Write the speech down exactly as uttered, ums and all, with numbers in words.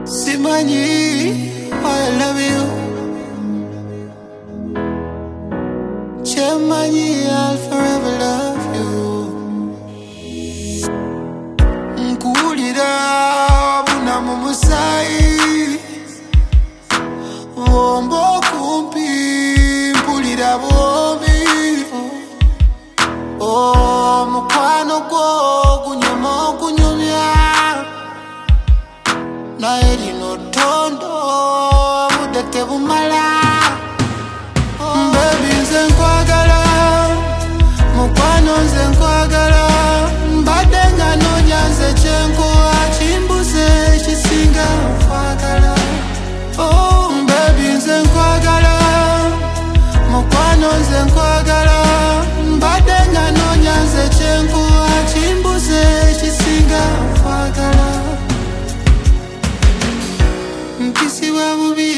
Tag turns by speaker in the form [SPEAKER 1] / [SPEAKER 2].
[SPEAKER 1] Simanyi, I love you. Chemanyi, I'll forever love you. Nkulira buna mumusai, wombo kumpi mpulira bomi. Oh, mukwano gwo gunyuma okunyumya, naye lino ttondo obudde tebumala. Baby nze nkwagala, mukwano nze nkwagala, mbadde nga noonya nze kyenkuwa kimbuze ekisinga nkwagala. Oh baby nze nkwagala, mukwano nze nkwagala, mbadde nga noonya nze kyenkuwa kimbuze ekisinga nkwagala. Mpisi wa bubi